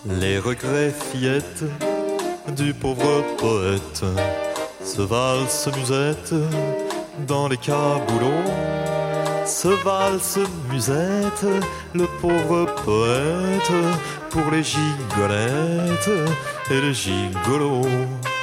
Les regrets fillettes du pauvre poète, se valse musette dans les caboulots, se valse musette, le pauvre poète, pour les gigolettes et les gigolos.